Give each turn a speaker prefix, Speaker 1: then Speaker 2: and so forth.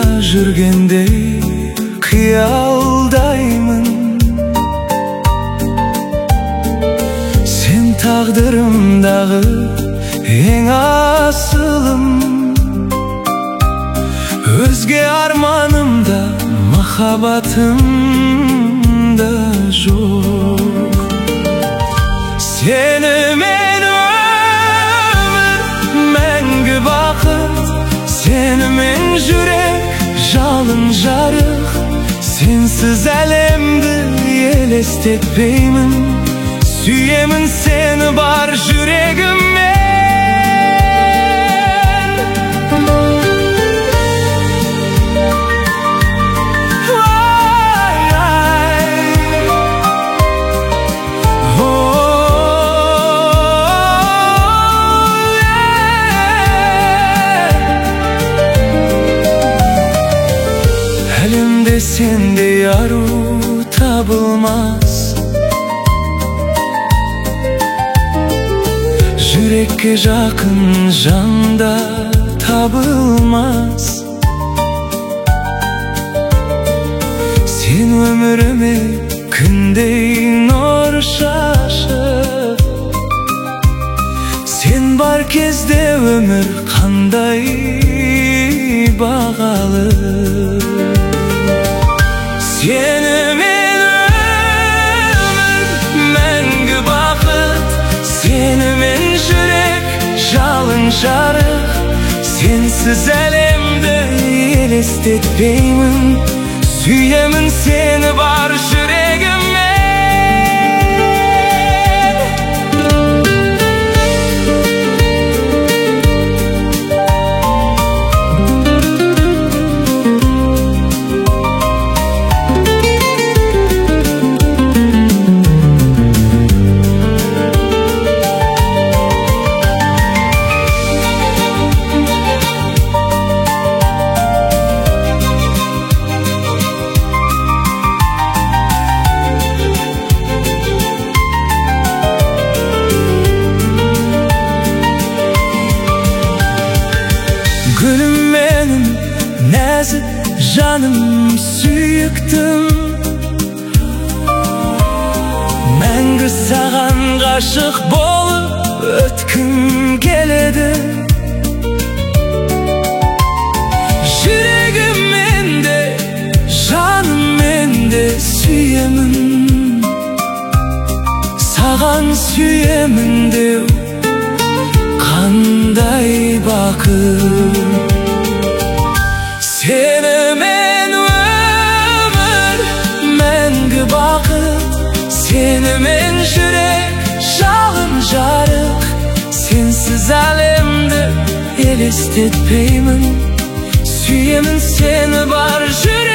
Speaker 1: жүргендей қиялдаймын. Сен тағдырымдағы ең асылым, өзге арманымда махаббатым да жоқ. Сенімен өмір мәңгі бақыт, сенімен жүрек жалын жарық. Сенсіз әлемді елестетпеймін, сүйемін сені бар жүрегіммен. Әлемде сендей ару табылмас, жүрекке жақын жанда табылмас. Сен өміріме күндей нұр шашып, сен бар кезде өмір қандай бағалы. Сенімен өмір мәңгі бақыт, сенімен жүрек жалын жарық. Сенсіз әлемді елестетпеймін, сүйемін сені бар жүрегіммен. Gülüm benim, nәзік жаным сүйіктім, мәңгі саған ғашық болып өткім келеді. Жүрегіммен де жаныммен де сүйемін, саған сүйемін деу қандай бақыт. Сенімен өмір мәңгі бақыт, сенімен жүрек жалын жарық. Сенсіз әлемді елестетпеймін, сүйемін сені бар жүрек.